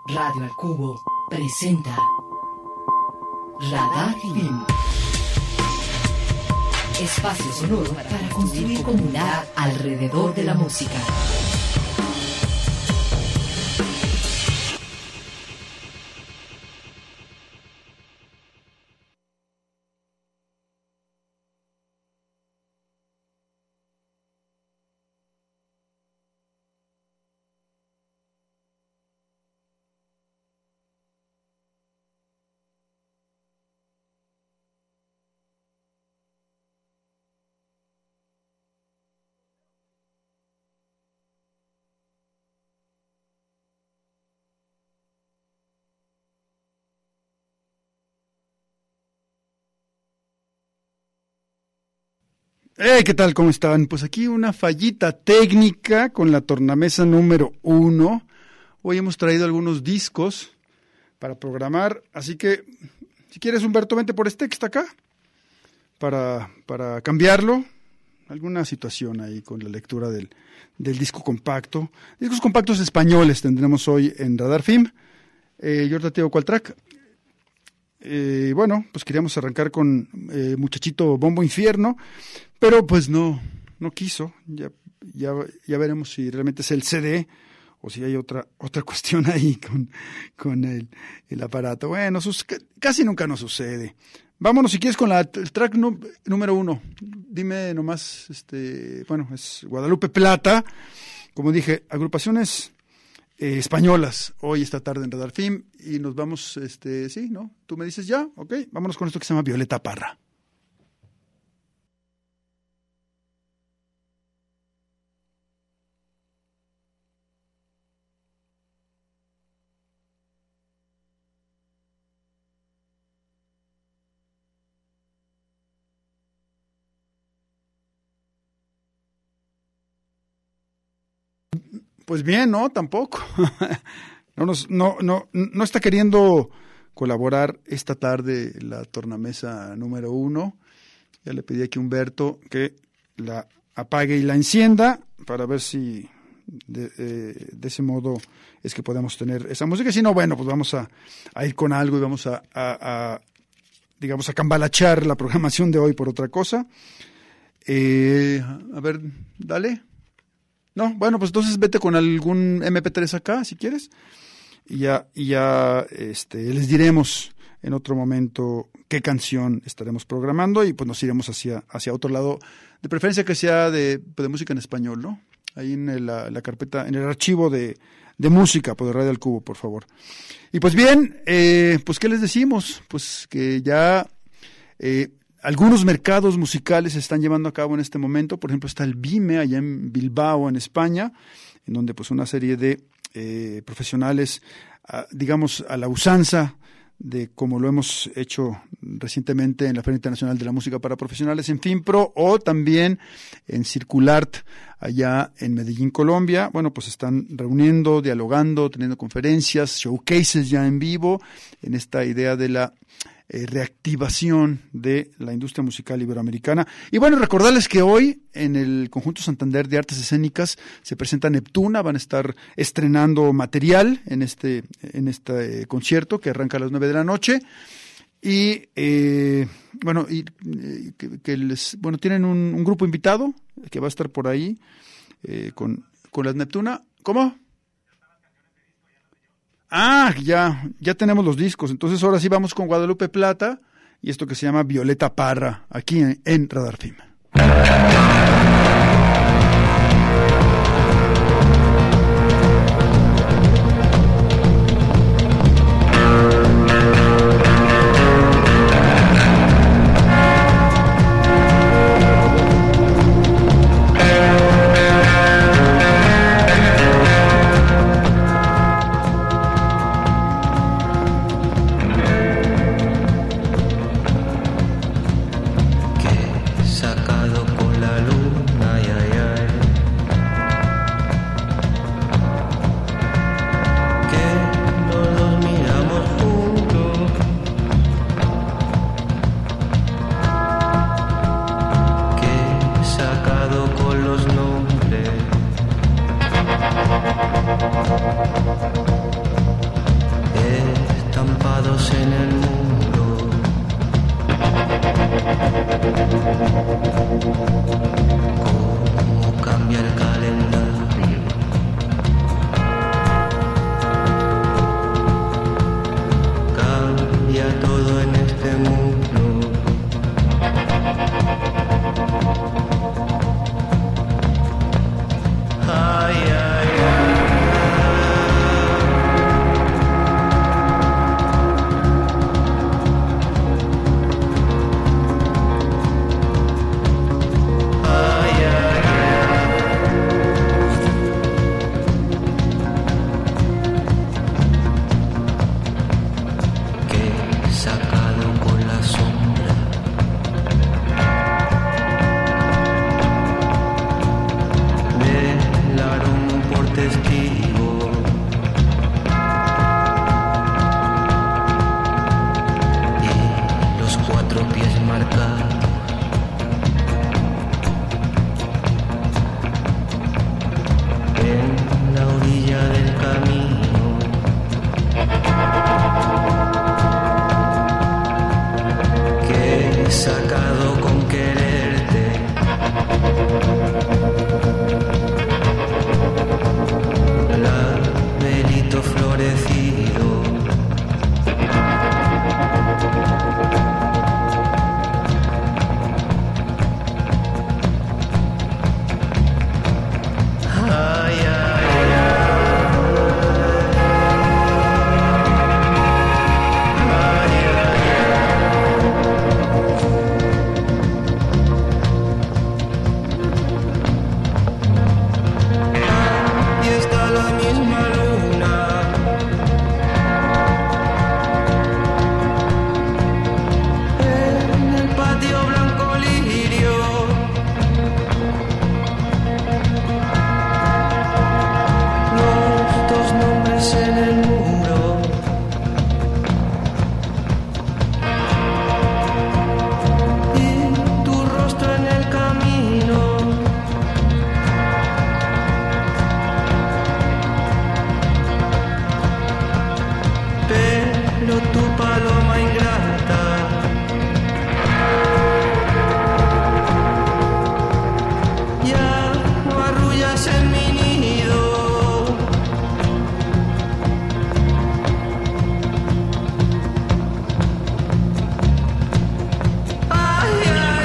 Radio al Cubo presenta Radar Film. Espacio sonoro para construir comunidad alrededor de la música. ¿Qué tal? ¿Cómo están? Pues aquí una fallita técnica con la tornamesa número 1. Hoy hemos traído algunos discos para programar, así que si quieres, Humberto, vente por este que está acá para cambiarlo. Alguna situación ahí con la lectura del disco compacto. Discos compactos españoles tendremos hoy en Radar Film. Yo ahorita te digo cuál track. Bueno, pues queríamos arrancar con Muchachito Bombo Infierno, pero pues no quiso. Ya veremos si realmente es el CD o si hay otra cuestión ahí con el aparato. Bueno, casi nunca nos sucede. Vámonos si quieres con el track número 1. Dime nomás, bueno, es Guadalupe Plata. Como dije, agrupaciones españolas, hoy esta tarde en Radar Film, y nos vamos, sí, ¿no? Tú me dices ya, ok, vámonos con esto que se llama Violeta Parra. Pues bien, no, tampoco. No está queriendo colaborar esta tarde la tornamesa número 1. Ya le pedí aquí a Humberto que la apague y la encienda para ver si de ese modo es que podemos tener esa música. Si no, bueno, pues vamos a ir con algo y vamos digamos, a cambalachar la programación de hoy por otra cosa. A ver, dale. No, bueno, pues entonces vete con algún MP3 acá, si quieres, y ya les diremos en otro momento qué canción estaremos programando y pues nos iremos hacia otro lado, de preferencia que sea de música en español, ¿no? Ahí en la carpeta, en el archivo de música, por Radio al Cubo, por favor. Y pues bien, pues ¿qué les decimos? Pues que ya algunos mercados musicales se están llevando a cabo en este momento. Por ejemplo, está el BIME allá en Bilbao, en España, en donde pues una serie de profesionales, digamos, a la usanza de como lo hemos hecho recientemente en la Feria Internacional de la Música para Profesionales en FIMPRO, o también en Circulart allá en Medellín, Colombia. Bueno, pues están reuniendo, dialogando, teniendo conferencias, showcases ya en vivo, en esta idea de la reactivación de la industria musical iberoamericana. Y bueno, recordarles que hoy en el Conjunto Santander de Artes Escénicas se presenta Neptuna, van a estar estrenando material en este concierto que arranca a las 9 de la noche. Y bueno, tienen un grupo invitado que va a estar por ahí con las Neptuna. ¿Cómo? Ya tenemos los discos. Entonces ahora sí vamos con Guadalupe Plata y esto que se llama Violeta Parra, aquí en Radar Film. Saca huellas en el muro. Y tu rostro en el camino. Pero tu paloma ingrata ya no arrullas en mi nido. Ay, ay,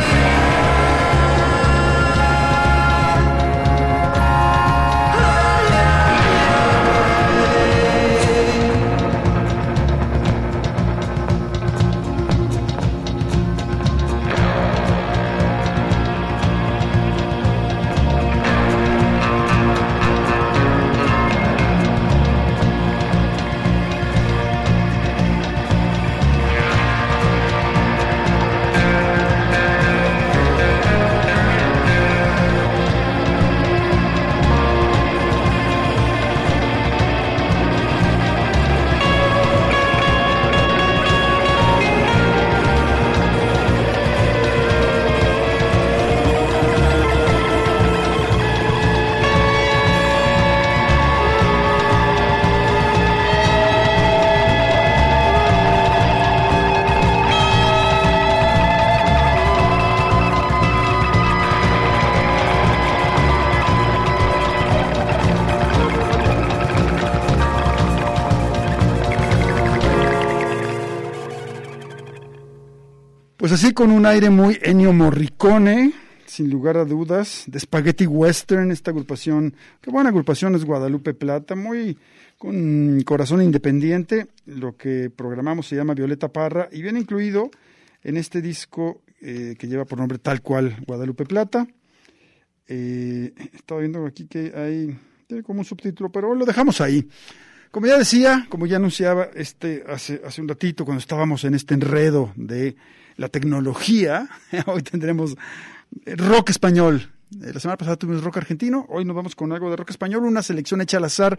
Pues así, con un aire muy Ennio Morricone, sin lugar a dudas, de Spaghetti Western, esta agrupación, qué buena agrupación es Guadalupe Plata, muy con corazón independiente. Lo que programamos se llama Violeta Parra y viene incluido en este disco que lleva por nombre tal cual Guadalupe Plata. Estaba viendo aquí que tiene como un subtítulo, pero lo dejamos ahí. Como ya decía, como ya anunciaba hace un ratito, cuando estábamos en este enredo de la tecnología, hoy tendremos rock español. La semana pasada tuvimos rock argentino, hoy nos vamos con algo de rock español, una selección hecha al azar,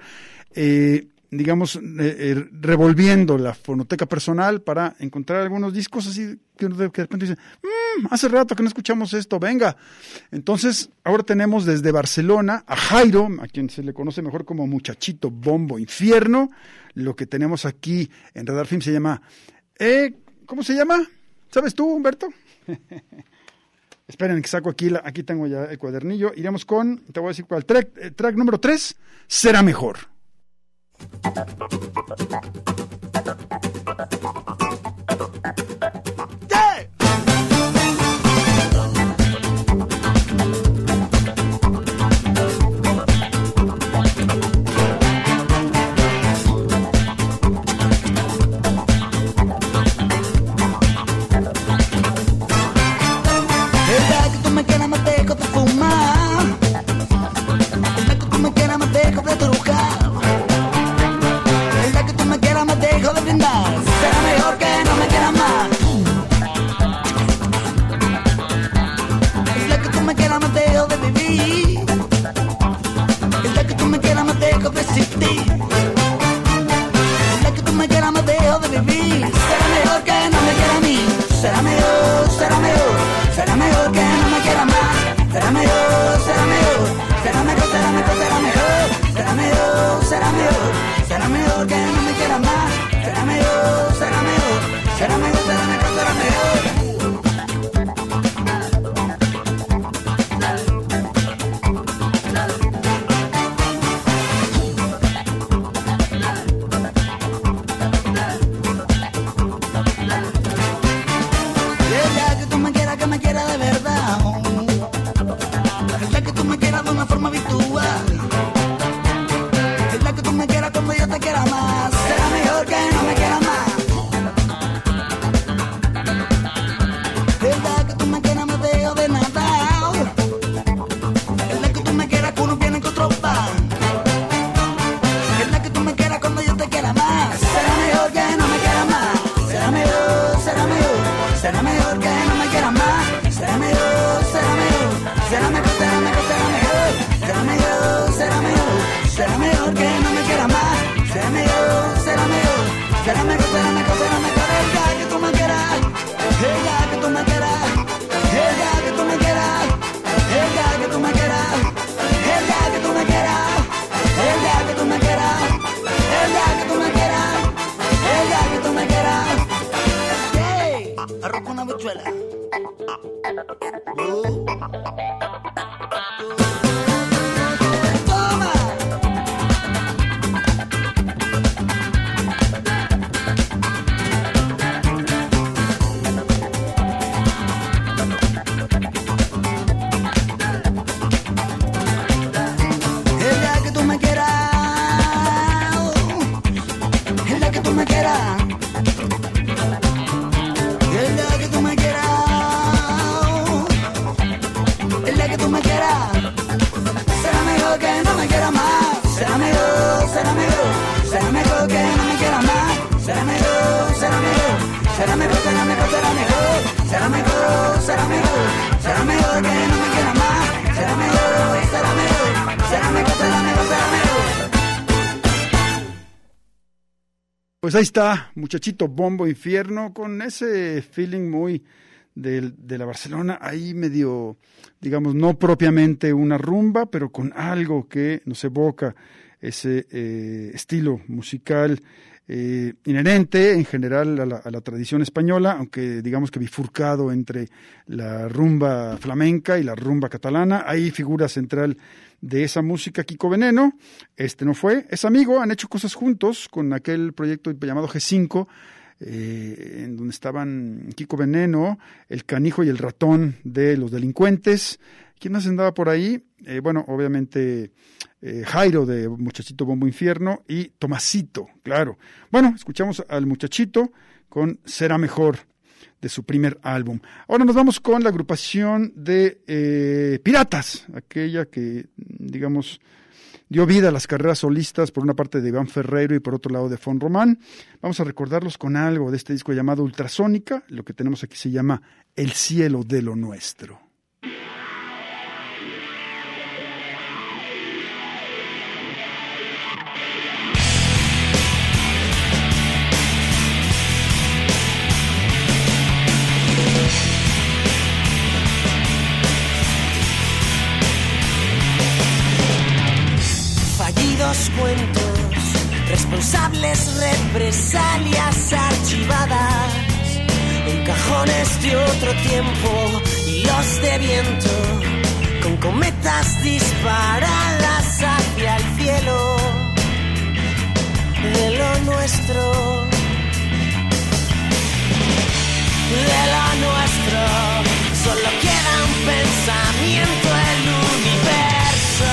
revolviendo la fonoteca personal para encontrar algunos discos así que de repente dicen, hace rato que no escuchamos esto, venga. Entonces, ahora tenemos desde Barcelona a Jairo, a quien se le conoce mejor como Muchachito Bombo Infierno. Lo que tenemos aquí en Radar Film se llama, ¿cómo se llama? ¿Sabes tú, Humberto? Esperen que saco aquí tengo ya el cuadernillo. Iremos te voy a decir cuál, track número 3, Será Mejor. Será mejor que no me quiera más. Será Pues ahí está, Muchachito Bombo Infierno, con ese feeling muy de la Barcelona, ahí medio, digamos, no propiamente una rumba, pero con algo que nos evoca ese estilo musical inherente en general a la tradición española, aunque digamos que bifurcado entre la rumba flamenca y la rumba catalana. Ahí figura central de esa música Kiko Veneno. No fue, es amigo, han hecho cosas juntos con aquel proyecto llamado G5, en donde estaban Kiko Veneno, el Canijo y el Ratón de Los Delincuentes. ¿Quién más andaba por ahí? Bueno, obviamente Jairo de Muchachito Bombo Infierno y Tomasito, claro. Bueno, escuchamos al Muchachito con Será Mejor, de su primer álbum. Ahora nos vamos con la agrupación de Piratas, aquella que, digamos, dio vida a las carreras solistas, por una parte de Iván Ferreiro y por otro lado de Fon Román. Vamos a recordarlos con algo de este disco llamado Ultrasónica. Lo que tenemos aquí se llama El cielo de lo nuestro. Cuentos, responsables, represalias archivadas en cajones de otro tiempo, hilos de viento con cometas disparadas hacia el cielo de lo nuestro, de lo nuestro. Solo queda un pensamiento, el universo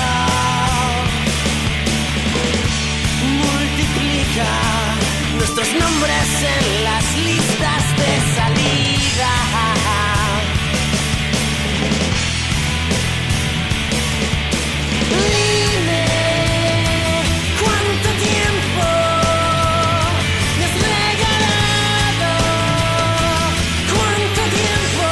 nuestros nombres en las listas de salida. Dime cuánto tiempo me has regalado, cuánto tiempo.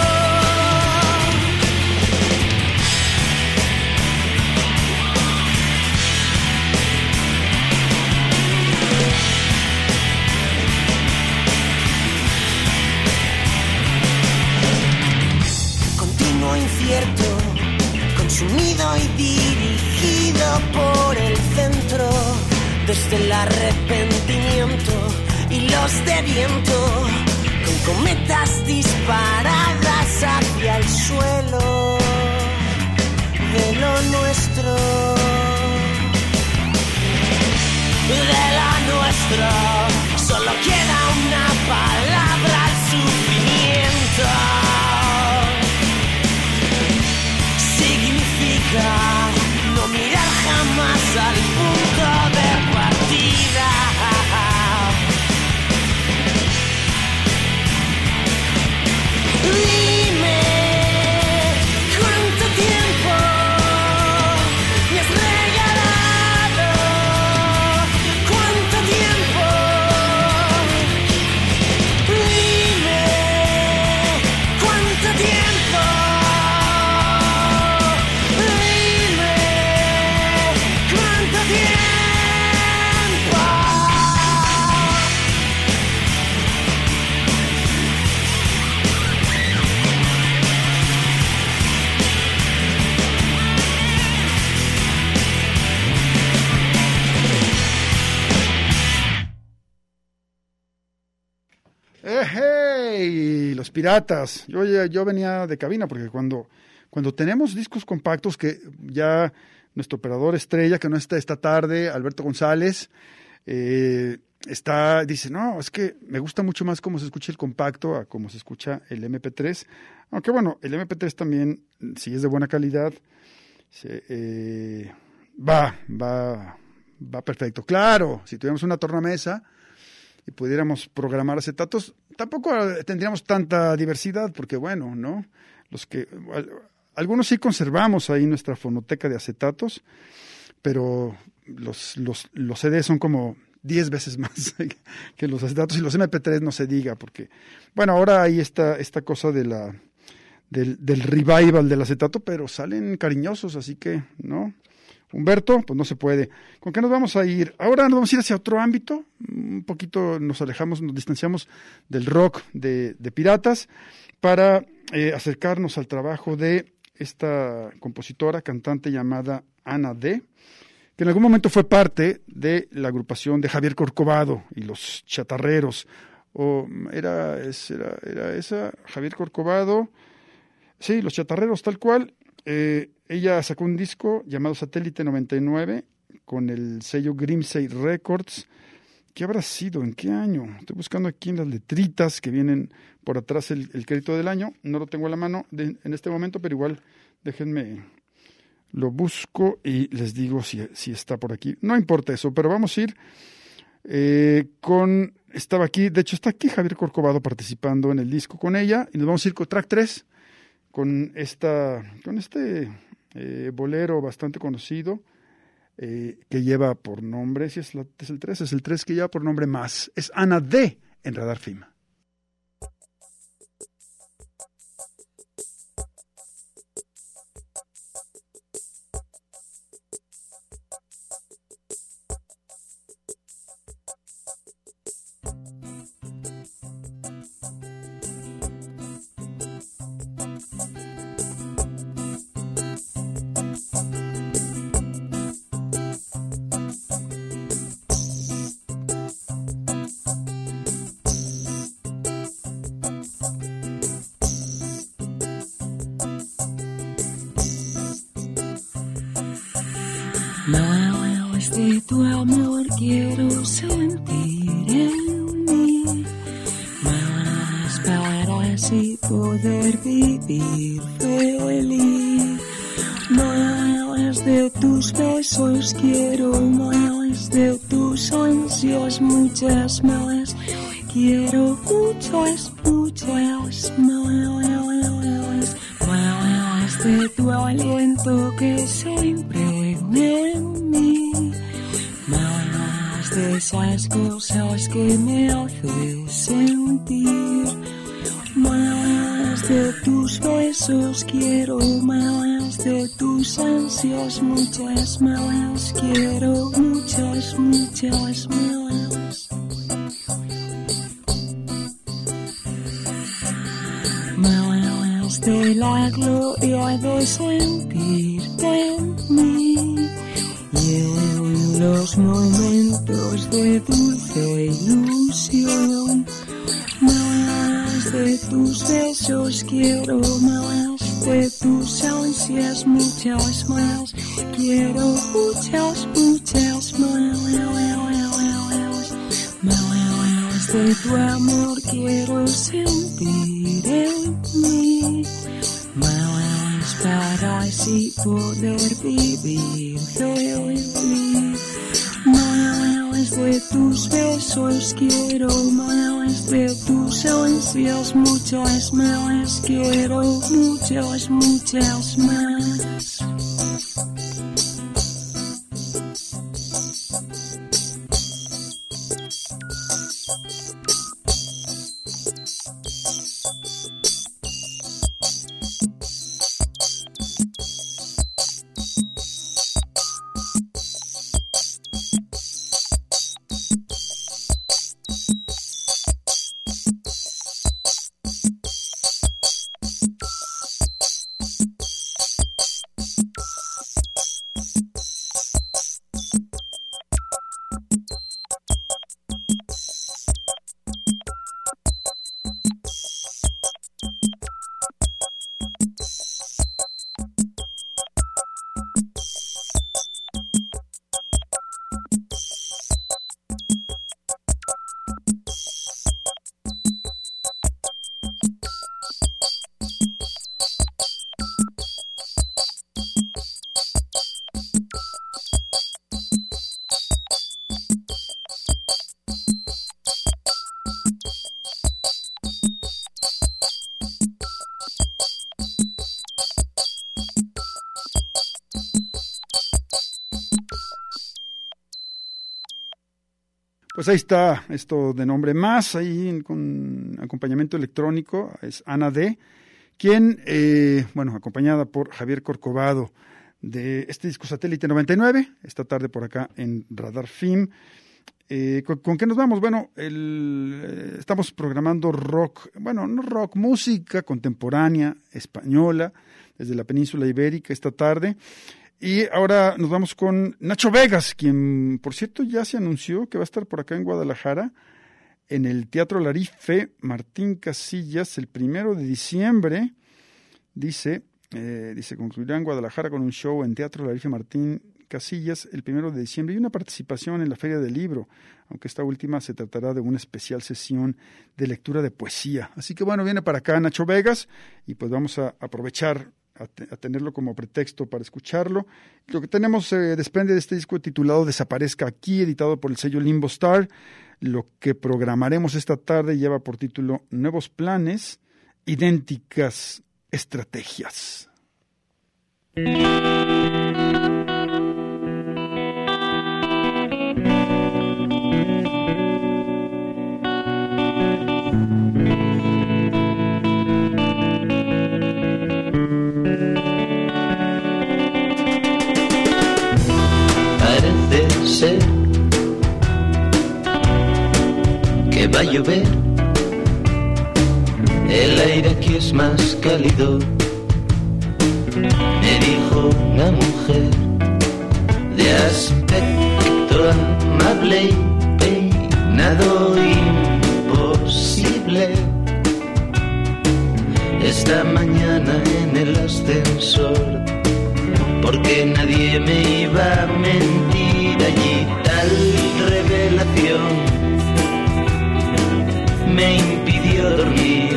Incierto, consumido y dirigido por el centro, desde el arrepentimiento y los de viento, con cometas disparadas hacia el suelo de lo nuestro, de lo nuestro. Solo queda una palabra al sufrimiento. No mirar jamás al punto de partida. Dime cuánto tiempo me has regalado, cuánto tiempo. Dime cuánto tiempo. ¡Hey! Los Piratas. Yo venía de cabina porque cuando tenemos discos compactos, que ya nuestro operador estrella, que no está esta tarde, Alberto González, dice, no, es que me gusta mucho más cómo se escucha el compacto a cómo se escucha el MP3. Aunque bueno, el MP3 también, si es de buena calidad, va perfecto. Claro, si tuviéramos una tornamesa y pudiéramos programar acetatos, tampoco tendríamos tanta diversidad, porque bueno, ¿no? Algunos sí conservamos ahí nuestra fonoteca de acetatos, pero los CDs son como 10 veces más que los acetatos, y los MP3 no se diga, porque, bueno, ahora hay esta cosa del revival del acetato, pero salen cariñosos, así que, ¿no? Humberto, pues no se puede. ¿Con qué nos vamos a ir? Ahora nos vamos a ir hacia otro ámbito, un poquito nos alejamos, nos distanciamos del rock de Piratas para acercarnos al trabajo de esta compositora, cantante llamada Ana D., que en algún momento fue parte de la agrupación de Javier Corcovado y los Chatarreros. O era esa, Javier Corcovado, sí, los Chatarreros, tal cual. Ella sacó un disco llamado Satélite 99 con el sello Grimsey Records. ¿Qué habrá sido? ¿En qué año? Estoy buscando aquí en las letritas que vienen por atrás el crédito del año. No lo tengo a la mano en este momento, pero igual déjenme, lo busco y les digo si está por aquí. No importa eso, pero vamos a ir estaba aquí, de hecho está aquí Javier Corcovado participando en el disco con ella, y nos vamos a ir con track 3, con este bolero bastante conocido, que lleva por nombre, si es el 3, es el 3 que lleva por nombre Más, es Ana D. en Radar FIMA. Más de tu amor quiero sentir en mí, más para así poder vivir feliz. Más de tus besos quiero, más de tus ansias, muchas más. Quiero muchas, muchas más. Más de tu aliento que siempre en mí, más de esas cosas que me hacen sentir, más de tus besos quiero, más de tus ansias, muchas más. Quiero muchas, muchas más. Más de la gloria de sentirte en mí, y en los momentos de dulce ilusión, más de tus besos quiero, más de tus ansias, muchas más. Quiero muchas, muchas más. Más de tu amor quiero sentir en mí, más para así poder vivir feliz. Más de tus besos quiero, más de tus ansias, muchas más. Quiero muchas, muchas más. Pues ahí está, esto de nombre Más, ahí con acompañamiento electrónico, es Ana D., quien, acompañada por Javier Corcovado de este disco Satélite 99, esta tarde por acá en Radar Film. ¿Con qué nos vamos? Bueno, estamos programando rock, bueno, no rock, música contemporánea, española, desde la península ibérica esta tarde. Y ahora nos vamos con Nacho Vegas, quien, por cierto, ya se anunció que va a estar por acá en Guadalajara, en el Teatro Larife Martín Casillas, el 1 de diciembre. Dice, concluirá en Guadalajara con un show en Teatro Larife Martín Casillas el 1 de diciembre y una participación en la Feria del Libro, aunque esta última se tratará de una especial sesión de lectura de poesía. Así que bueno, viene para acá Nacho Vegas y pues vamos a aprovechar a tenerlo como pretexto para escucharlo. Lo que tenemos se desprende de este disco titulado Desaparezca Aquí, editado por el sello Limbo Star. Lo que programaremos esta tarde lleva por título Nuevos Planes, Idénticas Estrategias. Parece ser que va a llover. El aire aquí es más cálido, me dijo una mujer de aspecto amable y peinado imposible. Esta mañana en el ascensor, porque nadie me iba a mentir allí, tal revelación me impidió dormir.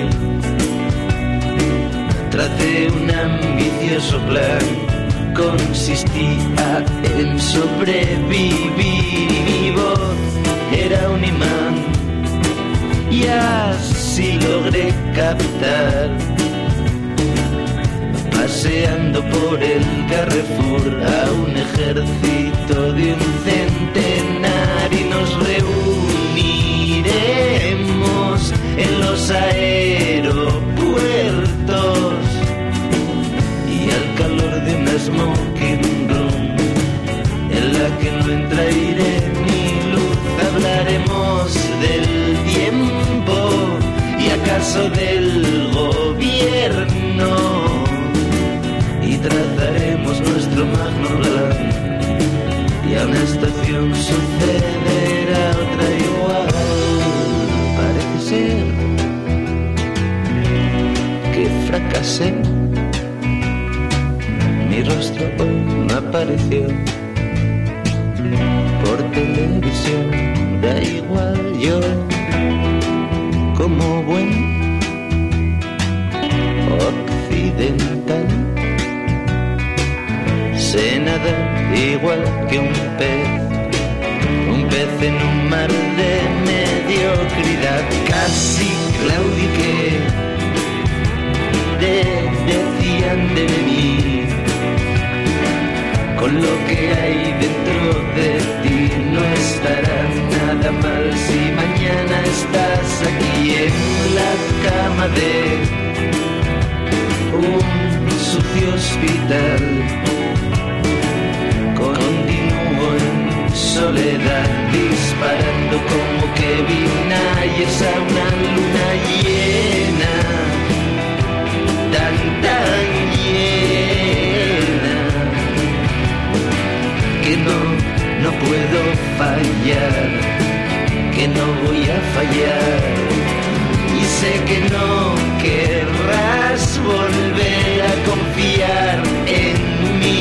Tracé un ambicioso plan, consistía en sobrevivir y mi voz era un imán y así logré captar, paseando por el Carrefour, a un ejército de un centenar y nos reuniremos en los aeropuertos y al calor de una smoking room en la que no entra aire ni luz hablaremos del tiempo y acaso del gobierno y trazaremos nuestro magno plan y a una estación sucederá otra igual. Parece ser que fracasé, mi rostro hoy no apareció por televisión, da igual yo como buen occidental sé nadar igual que un pez en un mar de mediocridad. Casi claudiqué, decían de mí, con lo que hay dentro de ti no estará nada mal si mañana estás aquí en la cama de un sucio hospital. Continúo en soledad, disparando como Kevin Ayers a una luna llena, tan llena, que no puedo fallar, que no voy a fallar, y sé que no querrás volver a confiar en mí.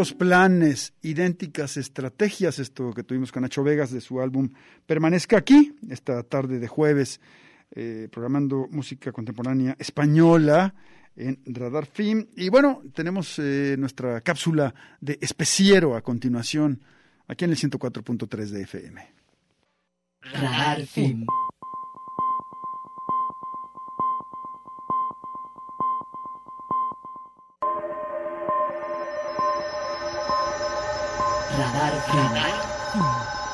Nuevos planes, idénticas estrategias, esto que tuvimos con Nacho Vegas de su álbum Permanezca aquí, esta tarde de jueves, programando música contemporánea española en Radar Film. Y bueno, tenemos nuestra cápsula de especiero a continuación, aquí en el 104.3 de FM. Radar Film. Radar Film.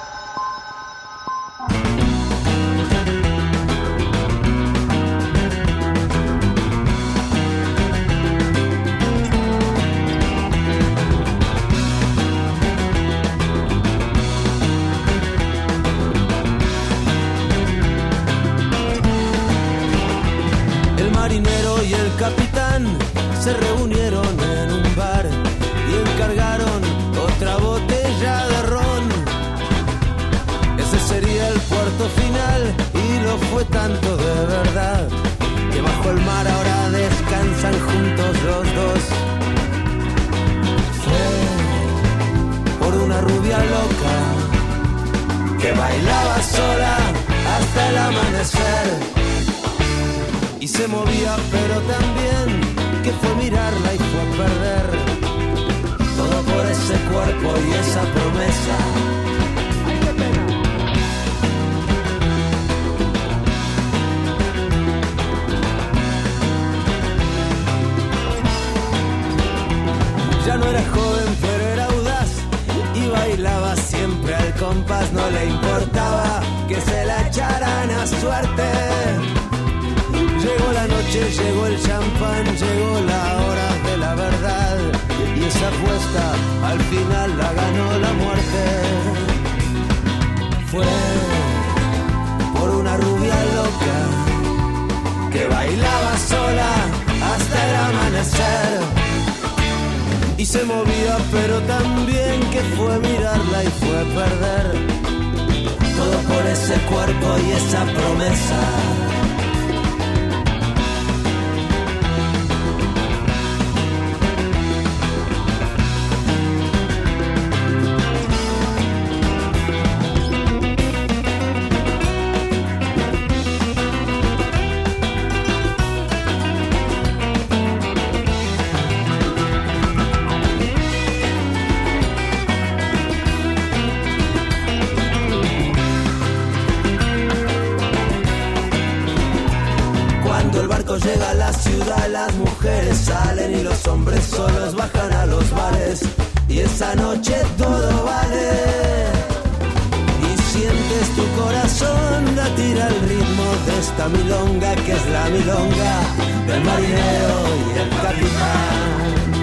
El marinero y el capitán se reunieron en un bar y encargaron otra botella de ron. Ese sería el puerto final y lo fue tanto de verdad que bajo el mar ahora descansan juntos los dos. Fue por una rubia loca que bailaba sola hasta el amanecer y se movía pero también que fue mirarla y fue a perder todo por ese cuerpo y esa promesa. ¡Ay, qué pena! Ya no era joven pero era audaz y bailaba siempre al compás, no le importaba que se la echaran a suerte. Llegó la noche, llegó el champán, llegó la hora de la verdad y esa apuesta al final la ganó la muerte. Fue por una rubia loca que bailaba sola hasta el amanecer y se movía pero también que fue mirarla y fue a perder todo por ese cuerpo y esa promesa. Llega a la ciudad, las mujeres salen y los hombres solos bajan a los bares y esa noche todo vale y sientes tu corazón latir al ritmo de esta milonga que es la milonga del marinero y el capitán.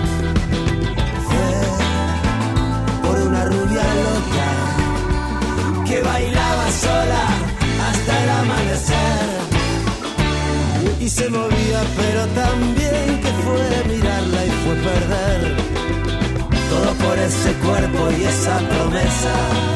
Fue por una rubia loca que bailaba sola hasta el amanecer y se movía pero también que fue mirarla y fue perder todo por ese cuerpo y esa promesa.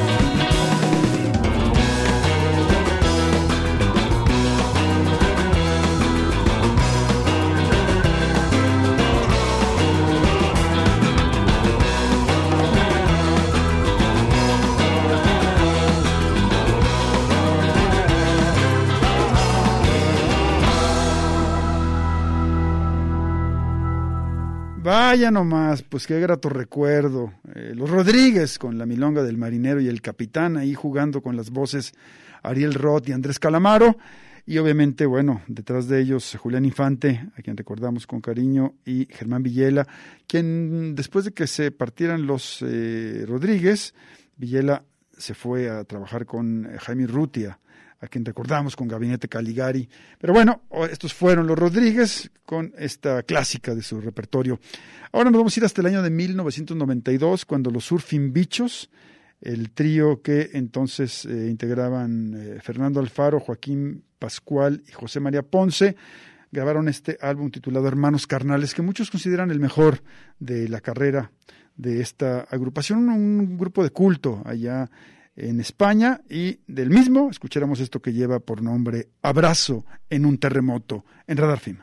Vaya nomás, pues qué grato recuerdo. Los Rodríguez con la milonga del marinero y el capitán, ahí jugando con las voces Ariel Roth y Andrés Calamaro. Y obviamente, bueno, detrás de ellos Julián Infante, a quien recordamos con cariño, y Germán Villela, quien después de que se partieran los Rodríguez, Villela se fue a trabajar con Jaime Urrutia, a quien recordamos con Gabinete Caligari. Pero bueno, estos fueron los Rodríguez con esta clásica de su repertorio. Ahora nos vamos a ir hasta el año de 1992, cuando los Surfing Bichos, el trío que entonces integraban Fernando Alfaro, Joaquín Pascual y José María Ponce, grabaron este álbum titulado Hermanos Carnales, que muchos consideran el mejor de la carrera de esta agrupación, un grupo de culto allá en España, y del mismo escucháramos esto que lleva por nombre Abrazo en un terremoto en Radar Film.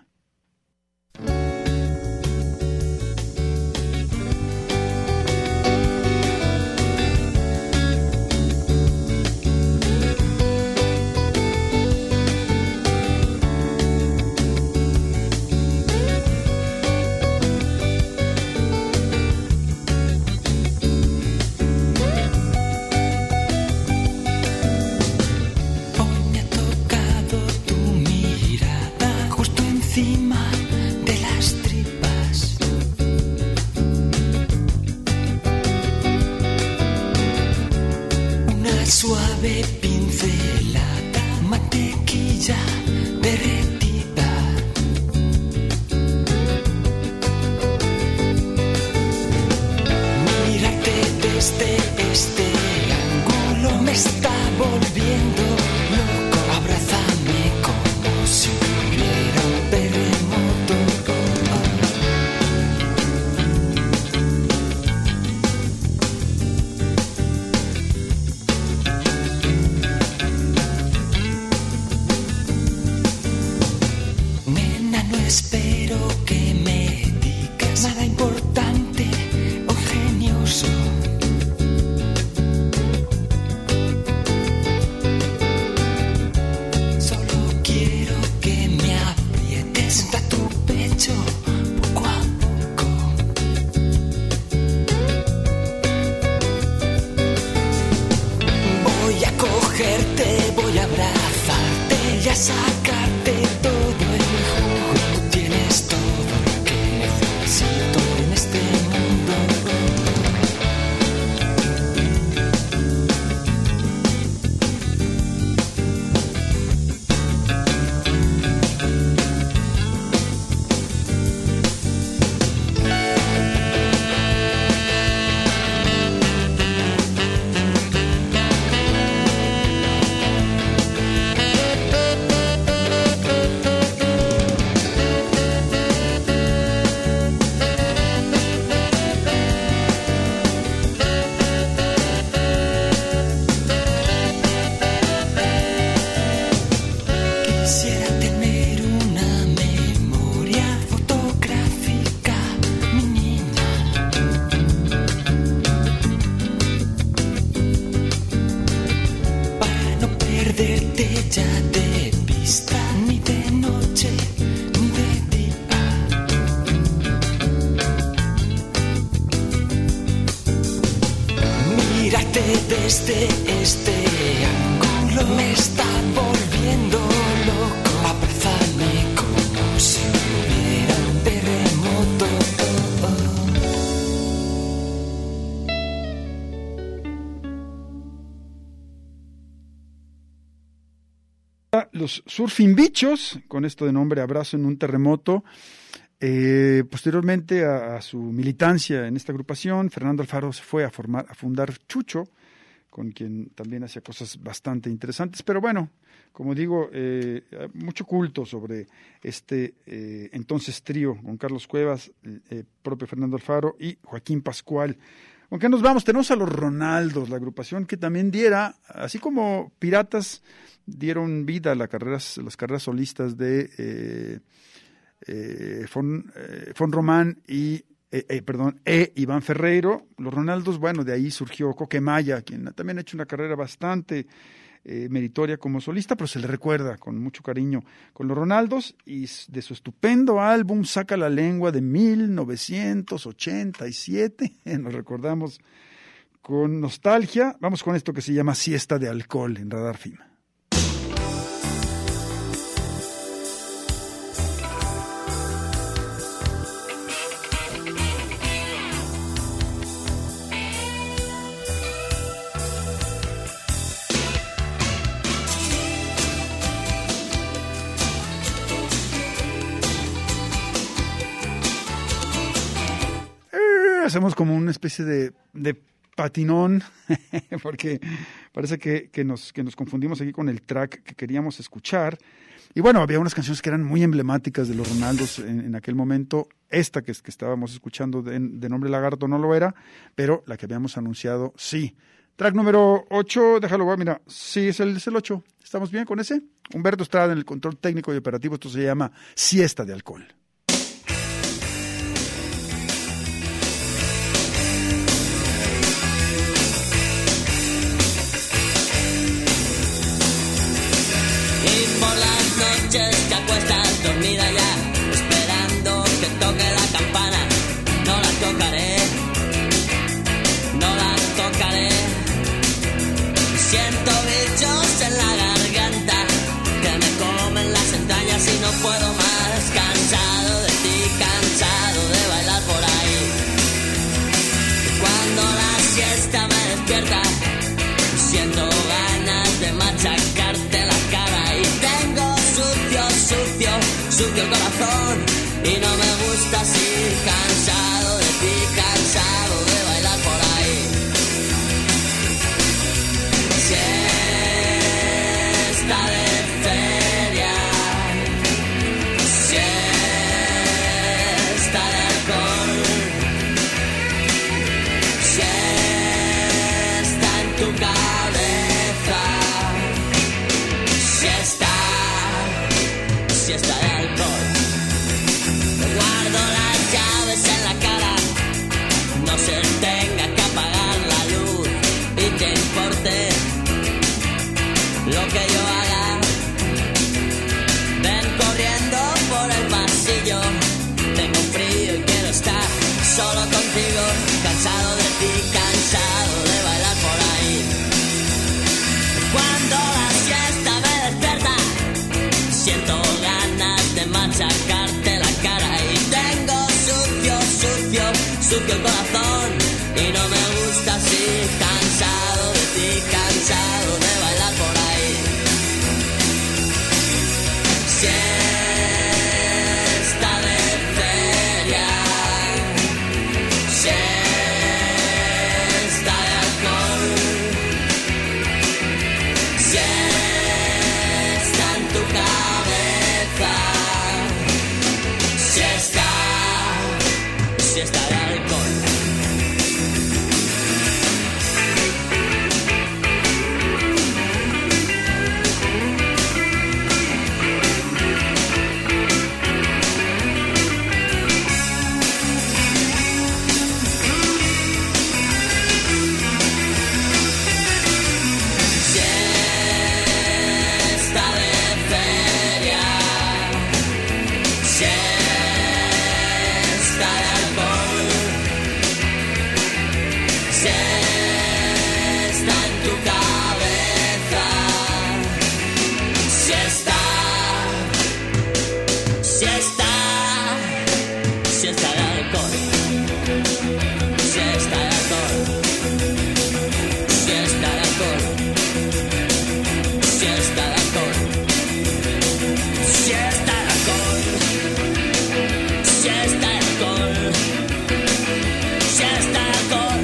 suave pincelada, mantequilla derretida. Mirarte desde este ángulo me está volviendo loco. Abrázame como si hubiera un terremoto. Espero que me digas nada importante o genioso. Solo quiero que me aprietes contra tu pecho poco a poco. Voy a cogerte, voy a abrazarte y a sacarte todo el jugo. Tienes todo lo que necesito en este mundo. Ya de vista, ni de noche, ni de día. Mírate desde este ángulo, me está volviendo loco. Abrázame como si hubiera un terremoto. Los Surfing Bichos, con esto de nombre Abrazo en un terremoto. Posteriormente a su militancia en esta agrupación, Fernando Alfaro se fue a fundar Chucho, con quien también hacía cosas bastante interesantes. Pero bueno, como digo, mucho culto sobre este entonces trío, con Carlos Cuevas, propio Fernando Alfaro y Joaquín Pascual. ¿Con qué nos vamos? Tenemos a los Ronaldos, la agrupación que también diera, así como Piratas dieron vida a las carreras solistas de Fon Román y Iván Ferreiro. Los Ronaldos, bueno, de ahí surgió Coquemaya, quien también ha hecho una carrera bastante meritoria como solista, pero se le recuerda con mucho cariño con los Ronaldos, y de su estupendo álbum Saca la Lengua de 1987, nos recordamos con nostalgia. Vamos con esto que se llama Siesta de Alcohol en Radar FIMA. Hacemos como una especie de patinón, porque parece que nos confundimos aquí con el track que queríamos escuchar. Y bueno, había unas canciones que eran muy emblemáticas de los Ronaldos en aquel momento. Esta que estábamos escuchando de nombre Lagarto no lo era, pero la que habíamos anunciado sí. Track número 8, déjalo, mira, sí, es el 8. ¿Estamos bien con ese? Humberto Estrada en el control técnico y operativo. Esto se llama Siesta de Alcohol. Te acuestas dormida ya, esperando que toque la campana. No la tocaré, no la tocaré. Siento bichos en la garganta que me comen las entrañas y no puedo más. Cansado de ti, cansado de bailar por ahí. Cuando la siesta me despierta, siento machacarte la cara y tengo sucio el corazón y no me gusta así, cansado de ti, cansado de bailar por ahí. Siesta de feria, siesta de alcohol, siesta en tu cabeza, siesta de alcohol. Guardo las llaves en la cara, no se tenga que apagar la luz y te importe lo que yo haga. Ven corriendo por el pasillo, tengo frío y quiero estar solo contigo, cansado de ti, cansado de bailar por ahí. Cuando la siesta me despierta, siento ganas de machacarte la cara y tengo sucio el corazón y no me gusta así, cansado de ti, cansado de bailar por ahí. Siesta de feria, siesta de alcohol, siesta en tu cabeza, siesta de alcohol. Siesta de feria, siesta de alcohol, siesta en tu cabeza, siesta de alcohol, siesta de alcohol, siesta de alcohol, siesta de alcohol, siesta de alcohol, siesta de alcohol, siesta de alcohol.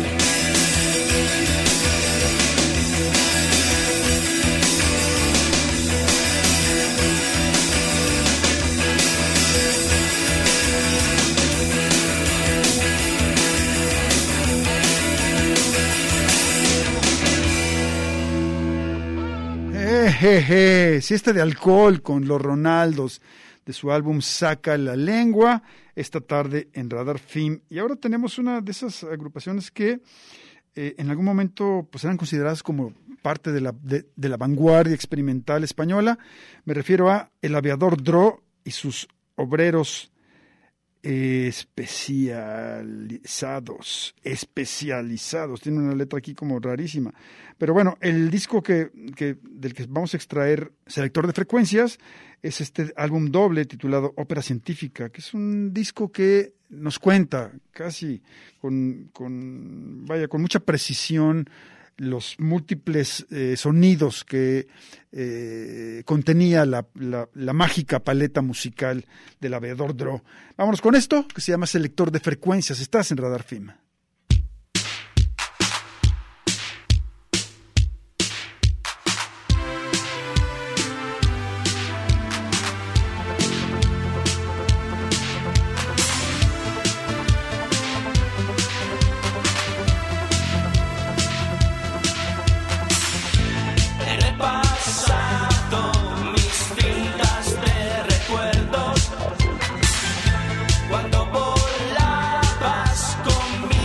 Siesta de alcohol con los Ronaldos de su álbum Saca la Lengua, esta tarde en Radar Film. Y ahora tenemos una de esas agrupaciones que en algún momento pues eran consideradas como parte de la vanguardia experimental española. Me refiero a El Aviador Dro y sus obreros especializados. Tiene una letra aquí como rarísima. Pero bueno, el disco del que vamos a extraer Selector de Frecuencias es este álbum doble titulado Ópera Científica, que es un disco que nos cuenta casi con mucha precisión los múltiples sonidos que contenía la mágica paleta musical del Aviador Dro. Vámonos con esto, que se llama Selector de Frecuencias. Estás en Radar Film. Cuando volabas conmigo.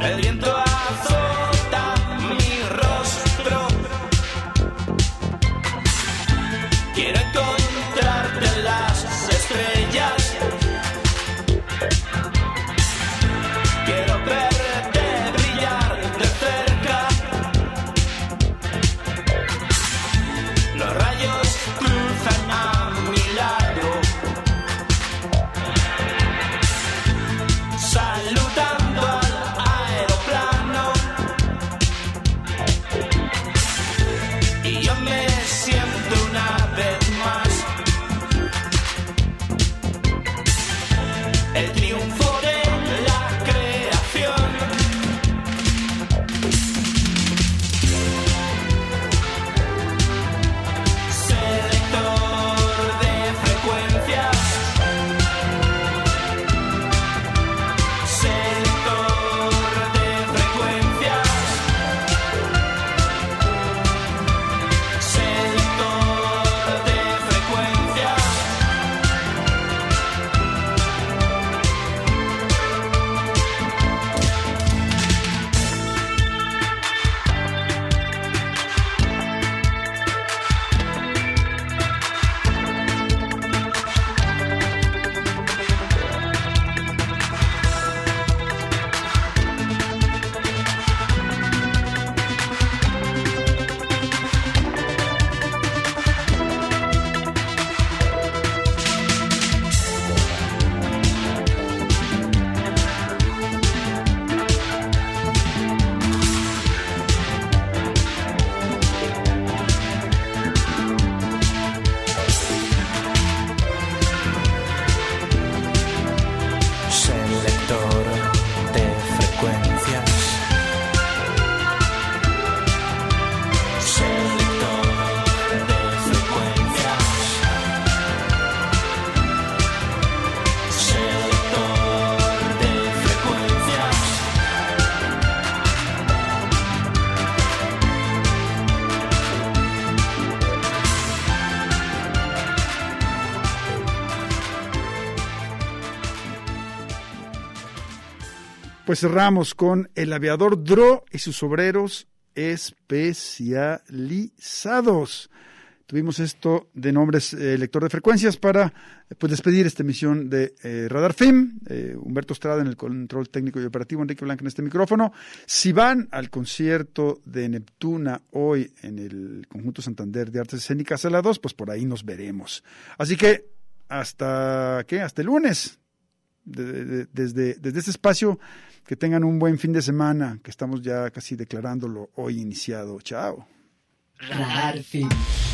El viento azota mi rostro. Quiero encontrarte en las estrellas. Quiero verte brillar de cerca. Los rayos cruzan a mi lado, saludando al aeroplano. Y yo me siento una vez más el triunfo de la creación. Selector de frecuencias. Selector de frecuencias. Selector de frecuencias. Selector de frecuencias. Selector de frecuencias. Selector de frecuencias. Pues cerramos con el aviador Dro y sus obreros especializados. Tuvimos esto de nombres lector de frecuencias para pues despedir esta emisión de Radar FIM. Humberto Estrada en el control técnico y operativo, Enrique Blanca en este micrófono. Si van al concierto de Neptuna hoy en el Conjunto Santander de Artes Escénicas Sala 2, pues por ahí nos veremos. Así que hasta el lunes. Desde este espacio, que tengan un buen fin de semana, que estamos ya casi declarándolo hoy iniciado. Chao. Radar FIM.